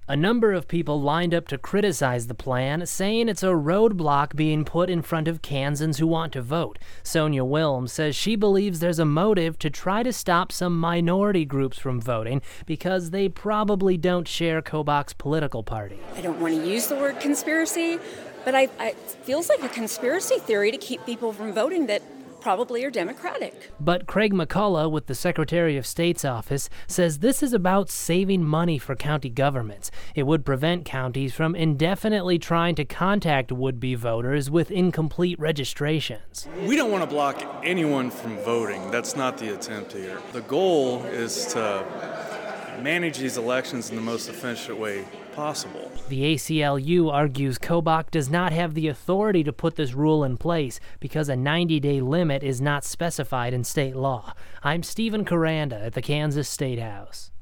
A number of people lined up to criticize the plan, saying it's a roadblock being put in front of Kansans who want to vote. Sonia Wilms says she believes there's a motive to try to stop some minority groups from voting because they probably don't share Kobach's political party. I don't want to use the word conspiracy, but it feels like a conspiracy theory to keep people from voting that probably are Democratic. But Craig McCullough with the Secretary of State's office says this is about saving money for county governments. It would prevent counties from indefinitely trying to contact would-be voters with incomplete registrations. We don't want to block anyone from voting. That's not the attempt here. The goal is to manage these elections in the most efficient way possible. The ACLU argues Kobach does not have the authority to put this rule in place because a 90-day limit is not specified in state law. I'm Stephen Caranda at the Kansas State House.